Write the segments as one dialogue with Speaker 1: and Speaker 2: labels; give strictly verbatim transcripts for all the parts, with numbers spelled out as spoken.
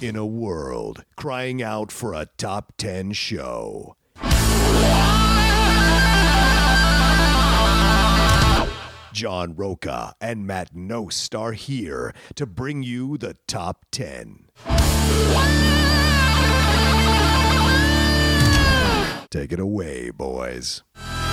Speaker 1: in a world crying out for a top ten show. John Roca and Matt Nost are here to bring you the top ten. Take it away, boys.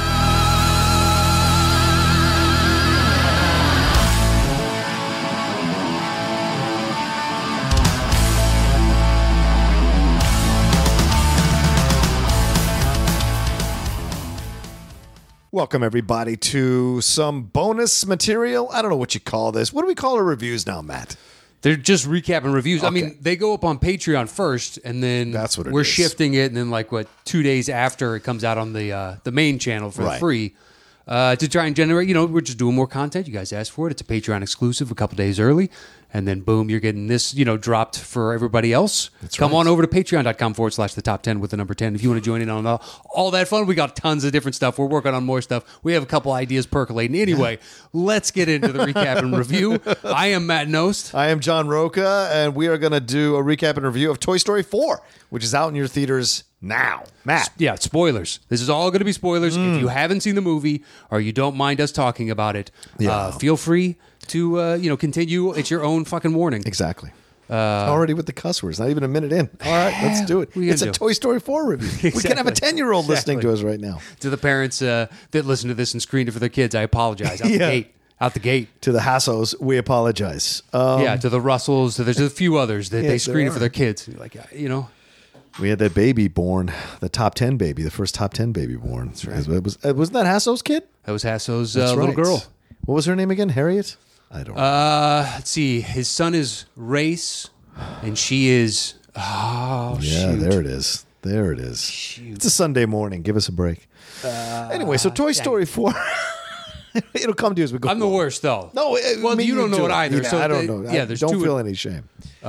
Speaker 1: Welcome, everybody, to some bonus material. I don't know what you call this. What do we call our reviews now, Matt?
Speaker 2: They're just recapping reviews.
Speaker 1: Okay.
Speaker 2: I mean, they go up on Patreon first, and then
Speaker 1: That's what it
Speaker 2: we're
Speaker 1: is.
Speaker 2: shifting it, and then like what two days after it comes out on the uh, the main channel for
Speaker 1: Right.
Speaker 2: free uh, to try and generate. You know, we're just doing more content. You guys asked for it. It's a Patreon exclusive, a couple days early, and then boom, you're getting this. You know, dropped for everybody else.
Speaker 1: That's
Speaker 2: Come
Speaker 1: right.
Speaker 2: on over to patreon.com forward slash the top ten with the number ten if you want to join in on all, all that fun. We got tons of different stuff. We're working on more stuff. We have a couple ideas percolating. Anyway, let's get into the recap and review. I am Matt Nost.
Speaker 1: I am John Roca, and we are going to do a recap and review of Toy Story four, which is out in your theaters now. Matt.
Speaker 2: Yeah, spoilers. This is all going to be spoilers.
Speaker 1: Mm.
Speaker 2: If you haven't seen the movie or you don't mind us talking about it,
Speaker 1: Yeah.
Speaker 2: uh, feel free to uh, you know continue. It's your own fucking warning.
Speaker 1: Exactly. Uh, Already with the cuss words, not even a minute in. All right, let's do it.
Speaker 2: What are you
Speaker 1: It's a
Speaker 2: gonna do?
Speaker 1: Toy Story four review. We can have a
Speaker 2: Exactly.
Speaker 1: ten-year-old listening to
Speaker 2: Exactly.
Speaker 1: us right now.
Speaker 2: To the parents uh, that listen to this and screened it for their kids, I apologize. Out the
Speaker 1: Yeah.
Speaker 2: gate. Out the gate.
Speaker 1: To the Hassos, we apologize. Um,
Speaker 2: yeah, to the Russells. There's a few others that
Speaker 1: Yes,
Speaker 2: they screen
Speaker 1: there
Speaker 2: it for
Speaker 1: are.
Speaker 2: their kids. You're like, uh, you know.
Speaker 1: We had that baby born, the top ten baby, the first top ten baby born. That's
Speaker 2: right.
Speaker 1: It was, uh, wasn't that Hasso's kid?
Speaker 2: That was Hasso's
Speaker 1: That's
Speaker 2: uh, little
Speaker 1: right.
Speaker 2: girl.
Speaker 1: What was her name again? Harriet? I don't know.
Speaker 2: Uh, let's see. His son is Race, and she is. Oh,
Speaker 1: yeah,
Speaker 2: shoot.
Speaker 1: there it is. There it is.
Speaker 2: Shoot.
Speaker 1: It's a Sunday morning. Give us a break. anyway, so Toy Story four. It'll come to you as we go.
Speaker 2: I'm the
Speaker 1: along.
Speaker 2: worst, though.
Speaker 1: No, uh,
Speaker 2: well,
Speaker 1: me
Speaker 2: you don't know
Speaker 1: too.
Speaker 2: it either.
Speaker 1: Yeah,
Speaker 2: so
Speaker 1: I don't
Speaker 2: they-
Speaker 1: know.
Speaker 2: Yeah,
Speaker 1: I
Speaker 2: there's
Speaker 1: don't
Speaker 2: two.
Speaker 1: feel any shame.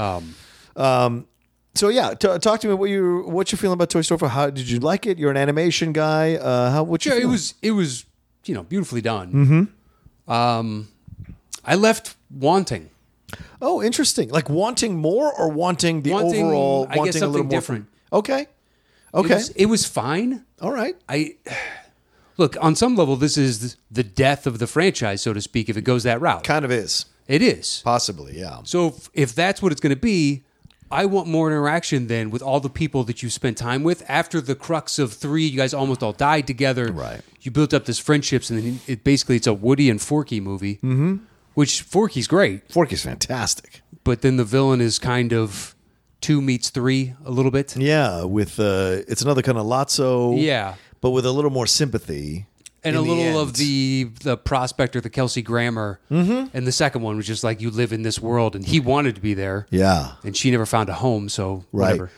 Speaker 2: Um,
Speaker 1: So yeah, t- talk to me. What you what you feeling about Toy Story four? How did you like it? You're an animation guy. Uh, how what you?
Speaker 2: sure, it
Speaker 1: feeling?
Speaker 2: was it was you know beautifully done. Mm-hmm. Um, I left wanting,
Speaker 1: Oh, interesting. Like wanting more or wanting the
Speaker 2: Wanting,
Speaker 1: overall.
Speaker 2: I guess,
Speaker 1: wanting a little
Speaker 2: something
Speaker 1: more
Speaker 2: different.
Speaker 1: From, okay. Okay.
Speaker 2: It was, it was fine.
Speaker 1: All right.
Speaker 2: I look on some level. This is the death of the franchise, so to speak. If it goes that route,
Speaker 1: Kind of is
Speaker 2: it is.
Speaker 1: possibly. Yeah.
Speaker 2: So if, if that's what it's going to be, I want more interaction then with all the people that you spent time with. After the crux of three, you guys almost all died together.
Speaker 1: Right.
Speaker 2: You built up this friendships, and then it basically it's a Woody and Forky movie, mm-hmm. which Forky's great,
Speaker 1: Forky's fantastic.
Speaker 2: but then the villain is kind of two meets three a little bit.
Speaker 1: Yeah, with uh, it's another kind of Lotso.
Speaker 2: Yeah.
Speaker 1: but with a little more sympathy.
Speaker 2: And
Speaker 1: in
Speaker 2: a
Speaker 1: the
Speaker 2: little
Speaker 1: end.
Speaker 2: of the the prospector, the Kelsey Grammer, mm-hmm. and the second one was just like you live in this world, and he wanted to be there,
Speaker 1: Yeah.
Speaker 2: and she never found a home, so
Speaker 1: Right.
Speaker 2: whatever.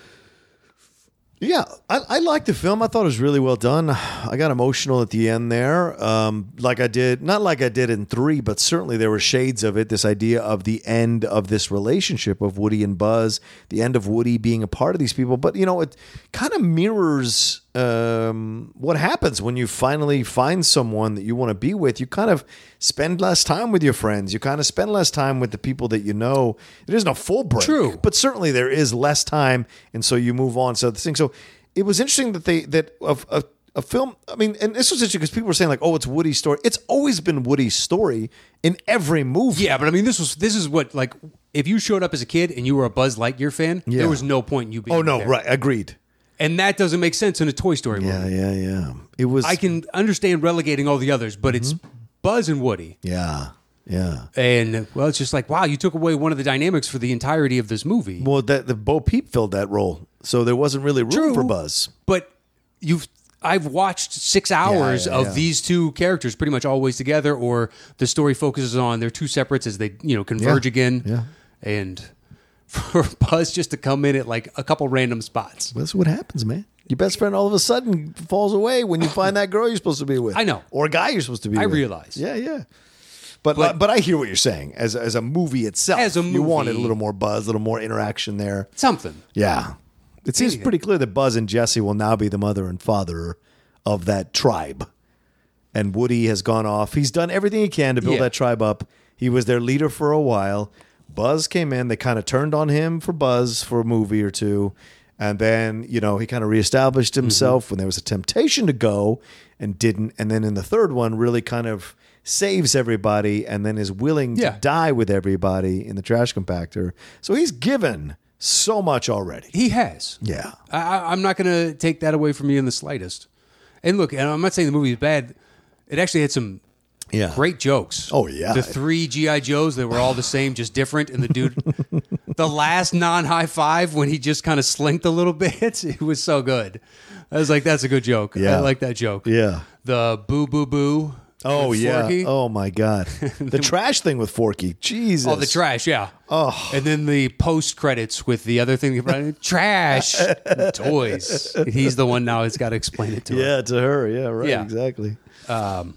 Speaker 1: Yeah, I, I liked the film. I thought it was really well done. I got emotional at the end there, um, like I did, not like I did in three, but certainly there were shades of it. This idea of the end of this relationship of Woody and Buzz, the end of Woody being a part of these people. But, you know, it kind of mirrors um, what happens when you finally find someone that you want to be with. You kind of spend less time with your friends. You kind of spend less time with the people that you know. There isn't a full break.
Speaker 2: True.
Speaker 1: But certainly there is less time, and so you move on. So the thing, so it was interesting that they that of a, a film. I mean, and this was interesting because people were saying like, "Oh, it's Woody's story." It's always been Woody's story in every movie.
Speaker 2: Yeah, but I mean, this was this is what like if you showed up as a kid and you were a Buzz Lightyear fan,
Speaker 1: Yeah.
Speaker 2: there was no point in you being.
Speaker 1: Oh no,
Speaker 2: there.
Speaker 1: right? Agreed.
Speaker 2: And that doesn't make sense in a Toy Story
Speaker 1: Yeah,
Speaker 2: movie.
Speaker 1: yeah, yeah. It was.
Speaker 2: I can understand relegating all the others, but it's Buzz and Woody.
Speaker 1: Yeah, yeah.
Speaker 2: And well, it's just like wow, you took away one of the dynamics for the entirety of this movie.
Speaker 1: Well, that the Bo Peep filled that role, so there wasn't really room
Speaker 2: True.
Speaker 1: for Buzz.
Speaker 2: But you've I've watched six hours
Speaker 1: yeah,
Speaker 2: of
Speaker 1: yeah.
Speaker 2: these two characters pretty much always together, or the story focuses on their two separates as they you know converge
Speaker 1: Yeah,
Speaker 2: again.
Speaker 1: yeah.
Speaker 2: And for Buzz just to come in at like a couple random spots.
Speaker 1: That's what happens, man. Your best friend all of a sudden falls away when you find that girl you're supposed to be with.
Speaker 2: I know.
Speaker 1: Or a guy you're supposed to be
Speaker 2: I
Speaker 1: with.
Speaker 2: realize.
Speaker 1: Yeah, yeah. But,
Speaker 2: But-
Speaker 1: but I hear what you're saying. As as a movie itself,
Speaker 2: As a
Speaker 1: you wanted a
Speaker 2: movie-
Speaker 1: little more Buzz, a little more interaction there.
Speaker 2: Something.
Speaker 1: Yeah. It seems
Speaker 2: Anything.
Speaker 1: pretty clear that Buzz and Jesse will now be the mother and father of that tribe. And Woody has gone off. He's done everything he can to build
Speaker 2: Yeah.
Speaker 1: that tribe up. He was their leader for a while. Buzz came in. They kind of turned on him for Buzz for a movie or two. And then, you know, he kind of reestablished himself mm-hmm. when there was a temptation to go and didn't. And then in the third one, really kind of saves everybody and then is willing
Speaker 2: yeah.
Speaker 1: to die with everybody in the trash compactor. So he's given so much already.
Speaker 2: He has.
Speaker 1: Yeah.
Speaker 2: I, I'm not going to take that away from you in the slightest. And look, and I'm not saying the movie is bad. It actually had some
Speaker 1: yeah.
Speaker 2: great jokes.
Speaker 1: Oh, yeah.
Speaker 2: The three G I. Joes, they were all the same, just different. And the dude, the last non-high five when he just kind of slinked a little bit, it was so good. I was like, that's a good joke.
Speaker 1: Yeah.
Speaker 2: I like that joke.
Speaker 1: Yeah.
Speaker 2: The boo, boo, boo.
Speaker 1: Oh, yeah.
Speaker 2: Forky.
Speaker 1: Oh, my God. The trash thing with Forky. Jesus.
Speaker 2: Oh, the trash, yeah.
Speaker 1: Oh.
Speaker 2: And then the post credits with the other thing. Trash. Toys. He's the one now who's got to explain it to her.
Speaker 1: Yeah, to her. Yeah, right.
Speaker 2: Yeah.
Speaker 1: Exactly.
Speaker 2: Um,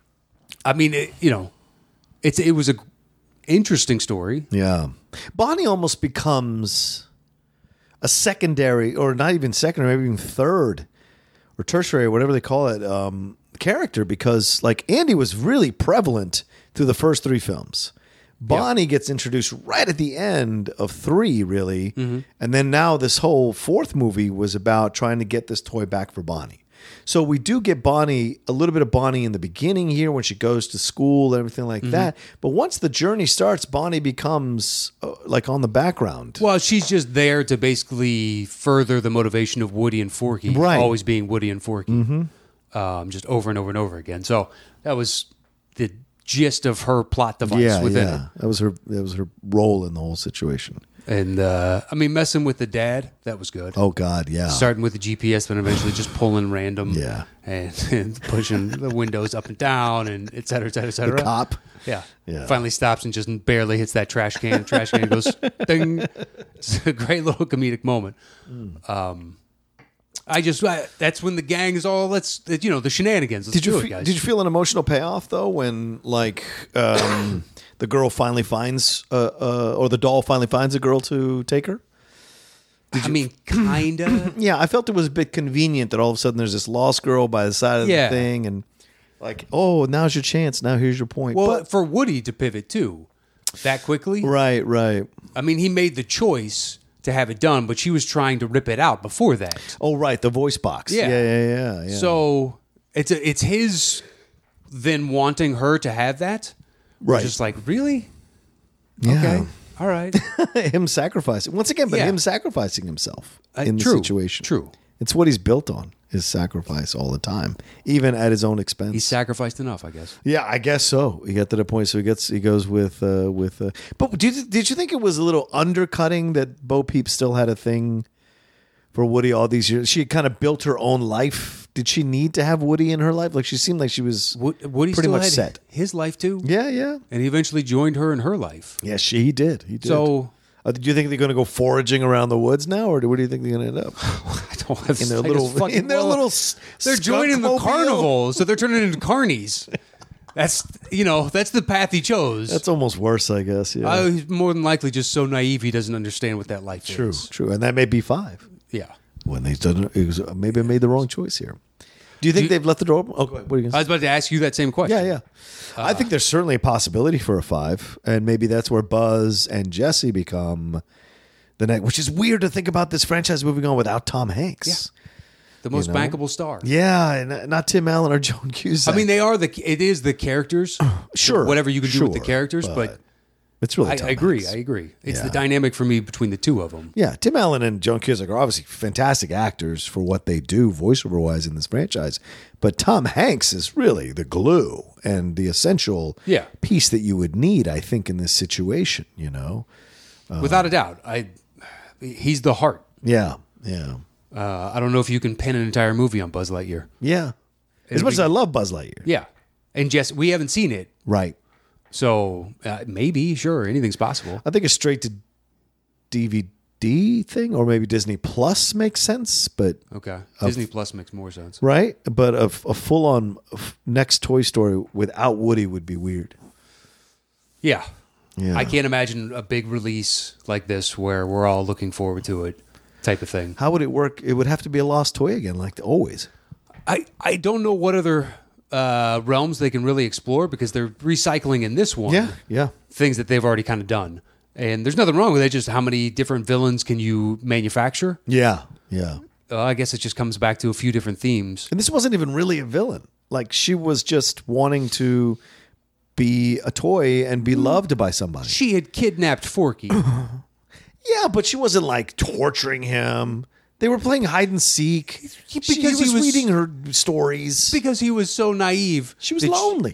Speaker 2: I mean, it, you know, it's it was a interesting story.
Speaker 1: Yeah. Bonnie almost becomes a secondary, or not even secondary, maybe even third or tertiary, whatever they call it, um, character, because like Andy was really prevalent through the first three films. Bonnie yeah. gets introduced right at the end of three, really. Mm-hmm. And then now this whole fourth movie was about trying to get this toy back for Bonnie. So we do get Bonnie, a little bit of Bonnie in the beginning here when she goes to school and everything like mm-hmm. that. But once the journey starts, Bonnie becomes uh, like on the background.
Speaker 2: Well, she's just there to basically further the motivation of Woody and Forky,
Speaker 1: right.
Speaker 2: always being Woody and Forky,
Speaker 1: mm-hmm.
Speaker 2: um, just over and over and over again. So that was the gist of her plot device
Speaker 1: yeah,
Speaker 2: within
Speaker 1: yeah.
Speaker 2: it.
Speaker 1: That was her. That was her role in the whole situation.
Speaker 2: And uh, I mean, messing with the dad, that was good.
Speaker 1: Oh God, yeah.
Speaker 2: Starting with the G P S, but eventually just pulling random,
Speaker 1: yeah,
Speaker 2: and, and pushing the windows up and down, and et cetera, et cetera, et cetera.
Speaker 1: The cop,
Speaker 2: yeah,
Speaker 1: yeah.
Speaker 2: Finally stops and just barely hits that trash can. Trash can goes ding. It's a great little comedic moment. Mm. Um, I just I, that's when the gang is all let's you know the shenanigans. Let's
Speaker 1: did you
Speaker 2: do
Speaker 1: fe-
Speaker 2: it, guys.
Speaker 1: Did you feel an emotional payoff though when like um, the girl finally finds uh, uh, or the doll finally finds a girl to take her?
Speaker 2: Did I you, mean, kinda.
Speaker 1: Yeah, I felt it was a bit convenient that all of a sudden there's this lost girl by the side of
Speaker 2: yeah.
Speaker 1: the thing, and like, oh, now's your chance. Now here's your point.
Speaker 2: Well,
Speaker 1: but,
Speaker 2: for Woody to pivot too, that quickly,
Speaker 1: right, right.
Speaker 2: I mean, he made the choice to have it done, but she was trying to rip it out before that.
Speaker 1: Oh, right, the voice box.
Speaker 2: Yeah,
Speaker 1: yeah, yeah, yeah. yeah.
Speaker 2: So it's a, it's his then wanting her to have that.
Speaker 1: Right.
Speaker 2: Just like, really?
Speaker 1: Yeah.
Speaker 2: Okay. All right.
Speaker 1: Him sacrificing once again, but
Speaker 2: Yeah.
Speaker 1: him sacrificing himself
Speaker 2: Uh,
Speaker 1: in the
Speaker 2: true,
Speaker 1: situation.
Speaker 2: true.
Speaker 1: It's what he's built on, his sacrifice all the time, even at his own expense.
Speaker 2: He's sacrificed enough, I guess.
Speaker 1: Yeah, I guess so. He got to the point, so he gets he goes with uh, with. Uh, but did you, did you think it was a little undercutting that Bo Peep still had a thing for Woody all these years? She had kind of built her own life. Did she need to have Woody in her life? Like she seemed like she was
Speaker 2: Wo- Woody
Speaker 1: pretty
Speaker 2: still
Speaker 1: much
Speaker 2: had
Speaker 1: set.
Speaker 2: his life too.
Speaker 1: Yeah, yeah,
Speaker 2: And he eventually joined her in her life.
Speaker 1: yeah. She he did. He did.
Speaker 2: So
Speaker 1: uh, do you think they're going to go foraging around the woods now, or what do you think they're going to end up?
Speaker 2: I don't have
Speaker 1: In their
Speaker 2: I
Speaker 1: little,
Speaker 2: just fucking
Speaker 1: in their
Speaker 2: well-
Speaker 1: little, s-
Speaker 2: They're joining the
Speaker 1: skunk-mobile?
Speaker 2: carnival, so they're turning into carnies. That's you know that's the path he chose.
Speaker 1: That's almost worse, I guess. Yeah,
Speaker 2: Uh, he's more than likely just so naive he doesn't understand what that life
Speaker 1: true,
Speaker 2: is.
Speaker 1: true, and that may be five.
Speaker 2: Yeah.
Speaker 1: When they done, it was maybe I made the wrong choice here. Do you think
Speaker 2: you-
Speaker 1: they've left the door open? Oh, go ahead. What are you
Speaker 2: I
Speaker 1: going
Speaker 2: was about to ask you that same question.
Speaker 1: Yeah, yeah. I think there's certainly a possibility for a five, and maybe that's where Buzz and Jesse become the next. Which is weird to think about this franchise moving on without Tom Hanks.
Speaker 2: Yeah. The most
Speaker 1: You know?
Speaker 2: bankable star.
Speaker 1: Yeah, and not Tim Allen or Joan Cusack.
Speaker 2: I mean, they are the. It is the characters.
Speaker 1: Sure,
Speaker 2: Whatever you can do with the
Speaker 1: sure,
Speaker 2: characters, but,
Speaker 1: it's really.
Speaker 2: I,
Speaker 1: Tom
Speaker 2: I agree.
Speaker 1: Hanks.
Speaker 2: I agree. It's
Speaker 1: Yeah.
Speaker 2: the dynamic for me between the two of them.
Speaker 1: Yeah, Tim Allen and Joan Cusack are obviously fantastic actors for what they do voiceover wise in this franchise. But Tom Hanks is really the glue and the essential
Speaker 2: Yeah.
Speaker 1: piece that you would need, I think, in this situation, you know?
Speaker 2: Without a doubt, I. He's the heart.
Speaker 1: Yeah, yeah,
Speaker 2: Uh, I don't know if you can pin an entire movie on Buzz Lightyear.
Speaker 1: yeah. As
Speaker 2: It'll
Speaker 1: much
Speaker 2: be-
Speaker 1: as I love Buzz Lightyear.
Speaker 2: Yeah, and Jess, we haven't seen it,
Speaker 1: Right.
Speaker 2: so uh, maybe, sure, anything's possible.
Speaker 1: I think a straight to D V D thing or maybe Disney Plus makes sense, but
Speaker 2: Okay, Disney Plus makes more sense.
Speaker 1: right? But a, a full on next Toy Story without Woody would be weird.
Speaker 2: Yeah.
Speaker 1: Yeah.
Speaker 2: I can't imagine a big release like this where we're all looking forward to it, type of thing.
Speaker 1: How would it work? It would have to be a lost toy again, like always.
Speaker 2: I, I don't know what other uh, realms they can really explore because they're recycling in this one
Speaker 1: Yeah, yeah.
Speaker 2: things that they've already kind of done. And there's nothing wrong with it. Just how many different villains can you manufacture?
Speaker 1: Yeah, yeah.
Speaker 2: Uh, I guess it just comes back to a few different themes.
Speaker 1: And this wasn't even really a villain. Like, she was just wanting to be a toy and be loved by somebody.
Speaker 2: She had kidnapped Forky.
Speaker 1: Yeah, but she wasn't like torturing him. They were playing hide and seek. She,
Speaker 2: because
Speaker 1: he
Speaker 2: he
Speaker 1: was,
Speaker 2: was-
Speaker 1: reading her stories.
Speaker 2: because he was so naive.
Speaker 1: She was
Speaker 2: that
Speaker 1: lonely.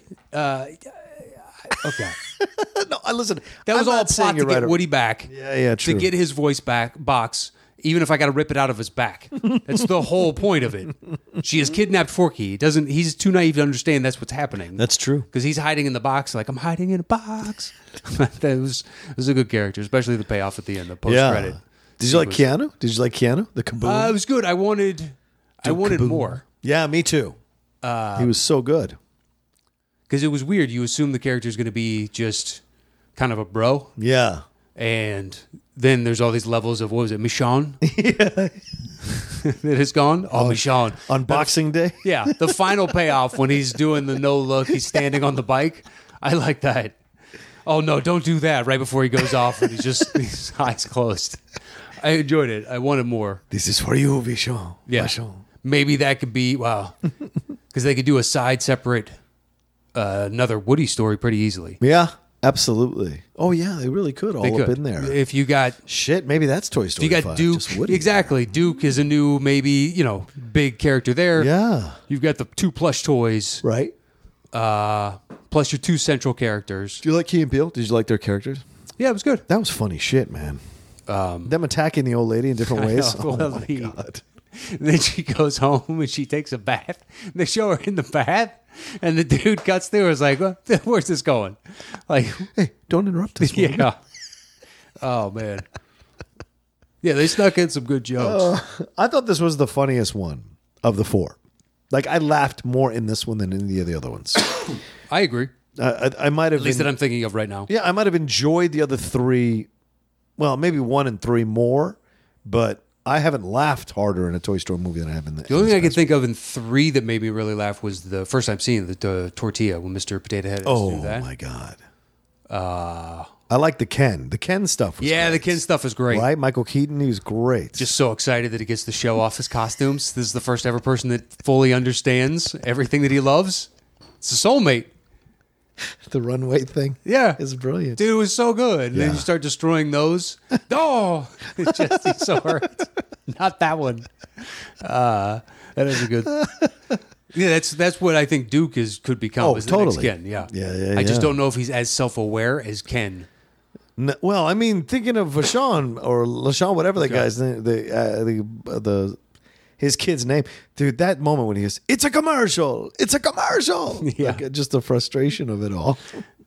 Speaker 2: Okay.
Speaker 1: No, I listen.
Speaker 2: That was
Speaker 1: I'm
Speaker 2: all
Speaker 1: not saying
Speaker 2: plot to
Speaker 1: you're
Speaker 2: get
Speaker 1: right or-
Speaker 2: Woody back.
Speaker 1: Yeah, yeah, true.
Speaker 2: To get his voice back box, even if I got to rip it out of his back. That's the whole point of it. She has kidnapped Forky. He doesn't. He's too naive to understand that's what's happening.
Speaker 1: That's true.
Speaker 2: Because he's hiding in the box, like I'm hiding in a box. that was it was a good character, especially the payoff at the end, the post
Speaker 1: Yeah.
Speaker 2: credit.
Speaker 1: Did you like Keanu? Did you like Keanu? The Kaboom?
Speaker 2: Uh, it was good. I wanted, I wanted
Speaker 1: Kaboom.
Speaker 2: more
Speaker 1: Yeah, me too. Uh, he was so good.
Speaker 2: because it was weird. You assume the character is going to be just kind of a bro,
Speaker 1: Yeah.
Speaker 2: and then there's all these levels of what was it, Michonne? Yeah, that is gone. Oh, Michonne.
Speaker 1: On Boxing Day?
Speaker 2: Yeah, the final payoff when he's doing the no look, he's standing on the bike. I like that. Oh no, don't do that right before he goes off and he's just his eyes closed. I enjoyed it. I wanted more.
Speaker 1: This is for you, Vichon.
Speaker 2: Yeah,
Speaker 1: Vichon.
Speaker 2: maybe that could be wow, because they could do a side separate, uh, another Woody story pretty easily.
Speaker 1: Yeah, absolutely. Oh, yeah, they really could all
Speaker 2: They
Speaker 1: up
Speaker 2: could.
Speaker 1: in there.
Speaker 2: If you got
Speaker 1: Shit, maybe that's Toy Story
Speaker 2: if you got
Speaker 1: five,
Speaker 2: Duke,
Speaker 1: just Woody.
Speaker 2: exactly. Duke is a new maybe you know big character there.
Speaker 1: Yeah.
Speaker 2: You've got the two plush toys,
Speaker 1: Right?
Speaker 2: uh, plus your two central characters.
Speaker 1: Do you like Key and Peele? Did you like their characters?
Speaker 2: Yeah, it was good.
Speaker 1: That was funny shit, man. Um, Them attacking the old lady in different
Speaker 2: I
Speaker 1: ways.
Speaker 2: know.
Speaker 1: Oh,
Speaker 2: Well,
Speaker 1: my
Speaker 2: he-
Speaker 1: God.
Speaker 2: Then she goes home and she takes a bath. They show her in the bath, and the dude cuts through. Is like, "Well, where's this going?" Like,
Speaker 1: Hey, don't interrupt us. woman.
Speaker 2: yeah. Oh man. Yeah, they snuck in some good jokes.
Speaker 1: I thought this was the funniest one of the four. Like, I laughed more in this one than any of the other ones.
Speaker 2: I agree.
Speaker 1: Uh, I, I might have
Speaker 2: At least
Speaker 1: en-
Speaker 2: that I'm thinking of right now.
Speaker 1: yeah, I might have enjoyed the other three. Well, maybe one and three more, but I haven't laughed harder in a Toy Story movie than I have in the.
Speaker 2: The only thing I can think of in three that made me really laugh was the first time seeing the, the tortilla when Mister Potato Head has to
Speaker 1: Oh
Speaker 2: do that.
Speaker 1: my God! Uh, I like the Ken. The Ken stuff. Was
Speaker 2: Yeah,
Speaker 1: great.
Speaker 2: the Ken stuff is great.
Speaker 1: Right, Michael Keaton. He was great.
Speaker 2: Just so excited that he gets to show off his costumes. This is the first ever person that fully understands everything that he loves. It's a soulmate.
Speaker 1: the runway thing.
Speaker 2: Yeah.
Speaker 1: is brilliant.
Speaker 2: Dude, it was so good. And then
Speaker 1: Yeah.
Speaker 2: you start destroying those. Oh, it's just he's so hurt. Not that one. Uh, that is a good. Yeah, that's that's what I think Duke is could become.
Speaker 1: Oh,
Speaker 2: is the next
Speaker 1: totally.
Speaker 2: Ken. Yeah,
Speaker 1: Yeah, yeah,
Speaker 2: I just
Speaker 1: yeah.
Speaker 2: don't know if he's as self aware as Ken.
Speaker 1: No, well, I mean, thinking of Vashon or LaShawn, whatever that guy's name, the uh, the uh, the his kid's name, dude. That moment when he goes, "It's a commercial! It's a commercial!"
Speaker 2: Yeah.
Speaker 1: Like, uh, just the frustration of it all.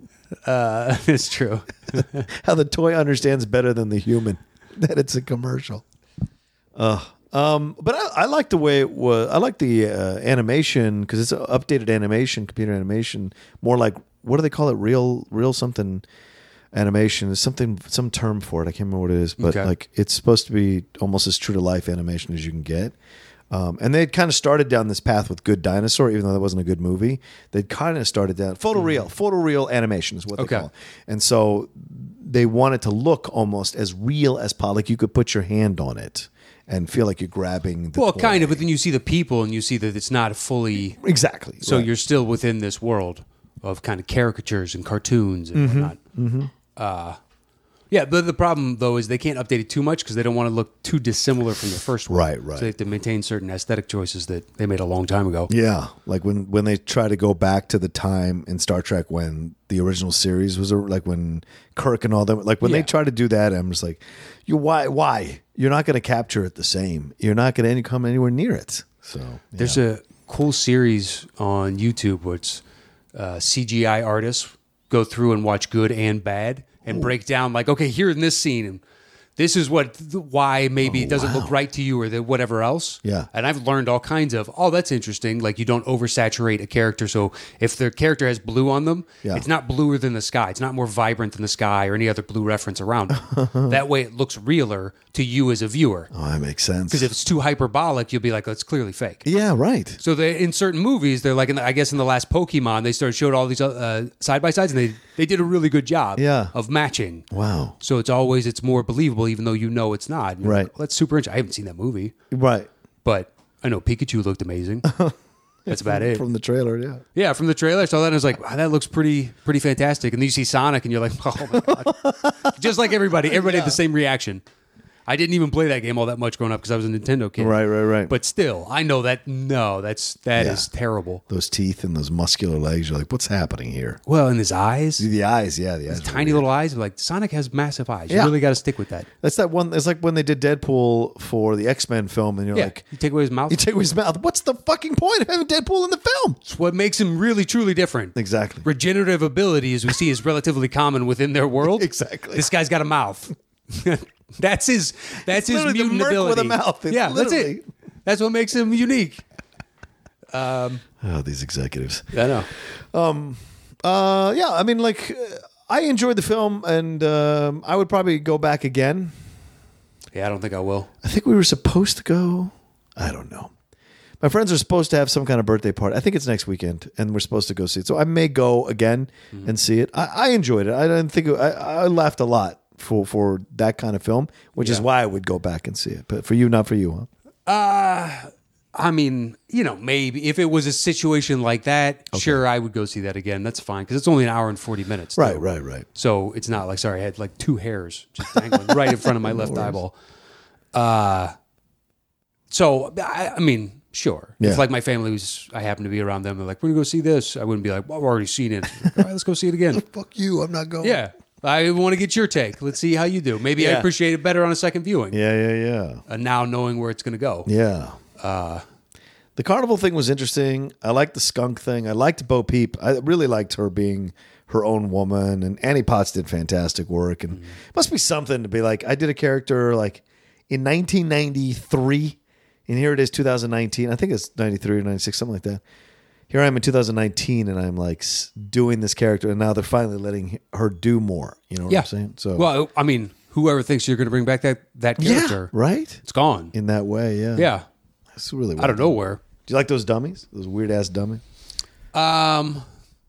Speaker 2: Uh, it's true.
Speaker 1: How the toy understands better than the human that it's a commercial. Uh, um, but I, I like the way it was. I like the uh, animation because it's updated animation, computer animation, more like what do they call it? Real, real something animation. There's something, some term for it. I can't remember what it is, but
Speaker 2: Okay.
Speaker 1: like it's supposed to be almost as true to life animation as you can get. Um, and they kind of started down this path with Good Dinosaur, even though that wasn't a good movie. They kind of started down photoreal, photoreal animation is what they
Speaker 2: Okay.
Speaker 1: call it. And so they wanted to look almost as real as possible. Like you could put your hand on it and feel like you're grabbing the
Speaker 2: Well,
Speaker 1: toy.
Speaker 2: kind of, but then you see the people and you see that it's not fully.
Speaker 1: Exactly.
Speaker 2: So
Speaker 1: right.
Speaker 2: you're still within this world of kind of caricatures and cartoons and
Speaker 1: Mm-hmm.
Speaker 2: whatnot. Uh, yeah, but the problem though is they can't update it too much because they don't want to look too dissimilar from the first one.
Speaker 1: Right, right.
Speaker 2: So they have to maintain certain aesthetic choices that they made a long time ago.
Speaker 1: Yeah, like when when they try to go back to the time in Star Trek when the original series was, like when Kirk and all them, like when
Speaker 2: Yeah.
Speaker 1: they try to do that, I'm just like, you why why you're not going to capture it the same. You're not going to come anywhere near it. So
Speaker 2: There's a cool series on YouTube where it's uh, C G I artists go through and watch good and bad and break down like, okay, here in this scene, and This is what why maybe
Speaker 1: Oh,
Speaker 2: it doesn't
Speaker 1: wow.
Speaker 2: look right to you or the whatever else.
Speaker 1: Yeah.
Speaker 2: And I've learned all kinds of, oh, that's interesting. Like you don't oversaturate a character. So if the character has blue on them,
Speaker 1: Yeah.
Speaker 2: it's not bluer than the sky. It's not more vibrant than the sky or any other blue reference around it. That way it looks realer to you as a viewer.
Speaker 1: Oh, that makes sense.
Speaker 2: Because if it's too hyperbolic, you'll be like, oh, it's clearly fake.
Speaker 1: Yeah, right.
Speaker 2: So they, in certain movies, they're like, in the, I guess in the last Pokemon, they started showed all these uh, side by sides, and they they did a really good job
Speaker 1: Yeah.
Speaker 2: of matching.
Speaker 1: Wow.
Speaker 2: So it's always it's more believable, even though you know it's not. And you're
Speaker 1: Right.
Speaker 2: like, well, that's super interesting. I haven't seen that movie,
Speaker 1: Right.
Speaker 2: but I know Pikachu looked amazing. That's about it.
Speaker 1: From the trailer, yeah.
Speaker 2: Yeah, from the trailer, I saw that and I was like, wow, that looks pretty pretty fantastic. And then you see Sonic, and you're like, oh my god, just like everybody, everybody had the same reaction. I didn't even play that game all that much growing up because I was a Nintendo kid.
Speaker 1: Right, right, right.
Speaker 2: But still, I know that no, that's that
Speaker 1: Yeah.
Speaker 2: is terrible.
Speaker 1: Those teeth and those muscular legs, you're like, what's happening here?
Speaker 2: Well, in his eyes,
Speaker 1: The eyes, yeah, the eyes. are
Speaker 2: tiny
Speaker 1: weird.
Speaker 2: little eyes. Like Sonic has massive eyes. You
Speaker 1: Yeah.
Speaker 2: really got to stick with that.
Speaker 1: That's that one. It's like when they did Deadpool for the X-Men film, and you're
Speaker 2: Yeah,
Speaker 1: like,
Speaker 2: you take away his mouth.
Speaker 1: you take away his mouth. What's the fucking point of having Deadpool in the film?
Speaker 2: It's what makes him really truly different.
Speaker 1: Exactly.
Speaker 2: Regenerative ability, as we see, is relatively common within their world.
Speaker 1: Exactly.
Speaker 2: This guy's got a mouth. that's his. That's his
Speaker 1: literally the
Speaker 2: mutant
Speaker 1: merc
Speaker 2: ability.
Speaker 1: with a mouth. It's
Speaker 2: yeah, that's
Speaker 1: literally-
Speaker 2: it. That's what makes him unique.
Speaker 1: Oh, these executives.
Speaker 2: I know.
Speaker 1: Uh, yeah, I mean, like, uh, I enjoyed the film, and um, I would probably go back again.
Speaker 2: Yeah, I don't think I will.
Speaker 1: I think we were supposed to go. I don't know. My friends are supposed to have some kind of birthday party. I think it's next weekend, and we're supposed to go see it. So I may go again
Speaker 2: Mm-hmm.
Speaker 1: and see it. I, I enjoyed it. I didn't think it, I, I laughed a lot for for that kind of film, which is
Speaker 2: Yeah.
Speaker 1: why I would go back and see it. But for you, not for you, huh?
Speaker 2: I mean, you know, maybe if it was a situation like that, sure, I would go see that again. That's fine because it's only an hour and forty minutes.
Speaker 1: Right,
Speaker 2: too.
Speaker 1: right, right.
Speaker 2: So it's not like, sorry, I had like two hairs just dangling right in front of my left eyeball. Uh, so, I, I mean, sure.
Speaker 1: Yeah.
Speaker 2: If like my family was, I happen to be around them, they're like, we're going to go see this. I wouldn't be like, well, I've already seen it. Like, all right, let's go see it again.
Speaker 1: Fuck you. I'm not going.
Speaker 2: Yeah. I want to get your take. Let's see how you do. Maybe I
Speaker 1: Yeah.
Speaker 2: appreciate it better on a second viewing.
Speaker 1: Yeah, yeah, yeah.
Speaker 2: And now knowing where it's going to go.
Speaker 1: Yeah. Uh, the carnival thing was interesting. I liked the skunk thing. I liked Bo Peep. I really liked her being her own woman. And Annie Potts did fantastic work. And it must be something to be like, I did a character like in nineteen ninety-three, and here it is, two thousand nineteen. I think it's ninety-three or ninety-six, something like that. Here I am in two thousand nineteen, and I'm like s- doing this character, and now they're finally letting her do more. You know what
Speaker 2: Yeah.
Speaker 1: I'm saying? So,
Speaker 2: Well, I mean, whoever thinks you're going to bring back that, that
Speaker 1: yeah,
Speaker 2: character,
Speaker 1: right?
Speaker 2: it's gone.
Speaker 1: In that way, yeah.
Speaker 2: Yeah.
Speaker 1: It's really well
Speaker 2: Out of
Speaker 1: done.
Speaker 2: nowhere.
Speaker 1: Do you like those dummies? Those weird ass dummies?
Speaker 2: Um,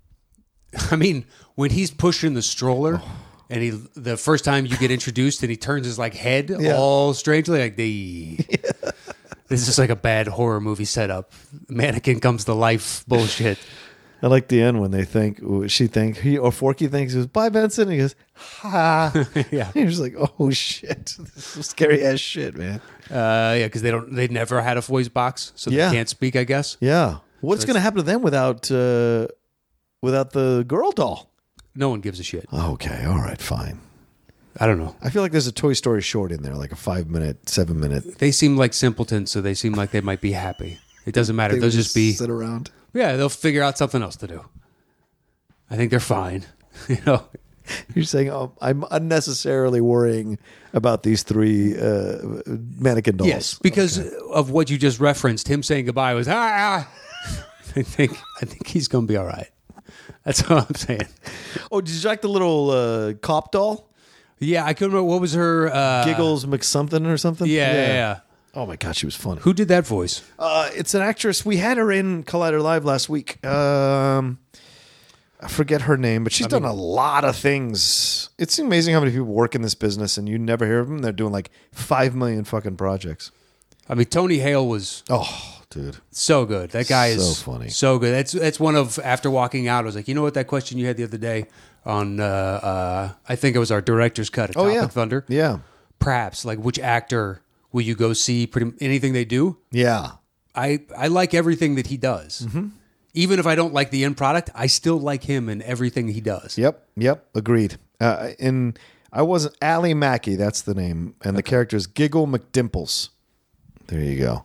Speaker 2: I mean, when he's pushing the stroller,
Speaker 1: Oh.
Speaker 2: and he the first time you get introduced, and he turns his like head
Speaker 1: Yeah.
Speaker 2: all strangely, like the. This is just like a bad horror movie setup. Mannequin comes to life bullshit.
Speaker 1: I like the end when they think, she think, he or Forky thinks, he goes, bye, Benson. And he goes, ha.
Speaker 2: Yeah.
Speaker 1: You're just like, oh, shit. This is scary ass shit, man.
Speaker 2: Uh, yeah, because they don't, they never had a voice box, so
Speaker 1: Yeah.
Speaker 2: they can't speak. I guess
Speaker 1: Yeah. What's going to happen to them without uh, without the girl doll?
Speaker 2: no one gives a shit.
Speaker 1: Okay. All right. Fine.
Speaker 2: I don't know.
Speaker 1: I feel like there's a Toy Story short in there, like a five minute, seven minute.
Speaker 2: They seem like simpletons, so they seem like they might be happy. It doesn't matter. They'll just be.
Speaker 1: sit around.
Speaker 2: Yeah, they'll figure out something else to do. I think they're fine. You know.
Speaker 1: You're saying, oh, I'm unnecessarily worrying about these three uh, mannequin dolls.
Speaker 2: Yes, because of what you just referenced, him saying goodbye was ah. ah. I think I think he's gonna be all right. That's all I'm saying.
Speaker 1: Oh, did you like the little uh, cop doll?
Speaker 2: Yeah, I couldn't remember what was her uh,
Speaker 1: Giggles McSomething or something?
Speaker 2: Yeah, yeah, yeah.
Speaker 1: Oh my God, she was funny.
Speaker 2: Who did that voice?
Speaker 1: Uh, it's an actress. We had her in Collider Live last week. Um, I forget her name, but she's done a lot of things. It's amazing how many people work in this business, and you never hear of them. They're doing like five million fucking projects.
Speaker 2: I mean, Tony Hale was
Speaker 1: Oh, dude.
Speaker 2: so good. That guy is
Speaker 1: So funny.
Speaker 2: so good. That's that's one of after walking out. I was like, you know what? That question you had the other day on, uh, uh, I think it was our director's cut at
Speaker 1: Oh,
Speaker 2: Topic
Speaker 1: yeah.
Speaker 2: Thunder.
Speaker 1: Yeah.
Speaker 2: Perhaps like which actor will you go see? Pretty anything they do.
Speaker 1: Yeah.
Speaker 2: I I like everything that he does.
Speaker 1: Mm-hmm.
Speaker 2: Even if I don't like the end product, I still like him in everything he does.
Speaker 1: Yep. Yep. Agreed. Uh, and I wasn't Ally Mackey. That's the name. And the character is Giggle McDimples. There you go.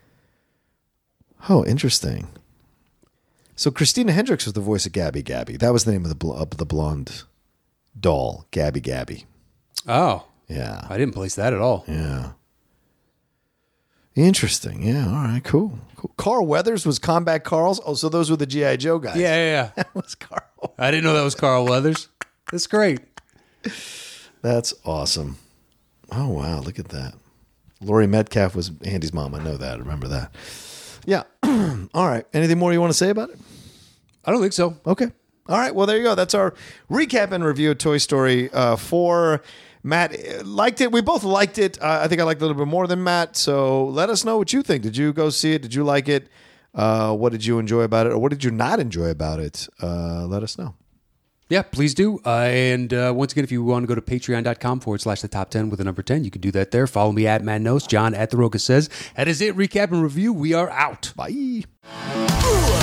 Speaker 1: Oh, interesting. So Christina Hendricks was the voice of Gabby Gabby. That was the name of the bl- of the blonde doll, Gabby Gabby.
Speaker 2: Oh,
Speaker 1: Yeah.
Speaker 2: I didn't place that at all.
Speaker 1: Yeah. Interesting. Yeah. All right. Cool. Cool. Carl Weathers was Combat Carl's. Oh, so those were the G I. Joe guys.
Speaker 2: Yeah, yeah, yeah.
Speaker 1: That was Carl.
Speaker 2: I didn't know that was Carl Weathers. That's great.
Speaker 1: That's awesome. Oh, wow. Look at that. Laurie Metcalf was Andy's mom. I know that. I remember that. Yeah. All right. Anything more you want to say about it?
Speaker 2: I don't think so.
Speaker 1: Okay. All right. Well, there you go. That's our recap and review of Toy Story uh, four. Matt liked it. We both liked it. Uh, I think I liked it a little bit more than Matt. So let us know what you think. Did you go see it? Did you like it? Uh, what did you enjoy about it? Or what did you not enjoy about it? Uh, let us know.
Speaker 2: Yeah, please do. Uh, and uh, once again, if you want to go to patreon.com forward slash the top 10 with the number ten, you can do that there. Follow me at Matt Knows, John at The Roca Says. That is it. Recap and review. We are out.
Speaker 1: Bye.
Speaker 3: Ooh.